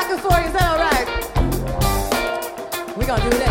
record for you. Is that all right? We're gonna do that.